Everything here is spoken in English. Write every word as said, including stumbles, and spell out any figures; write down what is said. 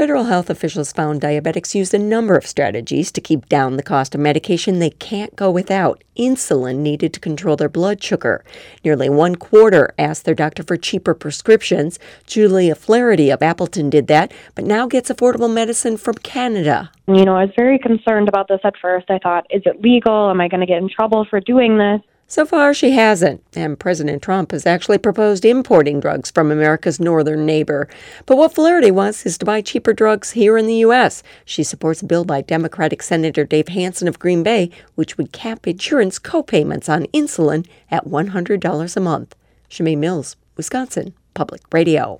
Federal health officials found diabetics used a number of strategies to keep down the cost of medication they can't go without. Insulin needed to control their blood sugar. Nearly one quarter asked their doctor for cheaper prescriptions. Julia Flaherty of Appleton did that, but now gets affordable medicine from Canada. You know, I was very concerned about this at first. I thought, is it legal? Am I going to get in trouble for doing this? So far, she hasn't, and President Trump has actually proposed importing drugs from America's northern neighbor. But what Flaherty wants is to buy cheaper drugs here in the U S. She supports a bill by Democratic Senator Dave Hansen of Green Bay, which would cap insurance co-payments on insulin at one hundred dollars a month. Shemaine Mills, Wisconsin Public Radio.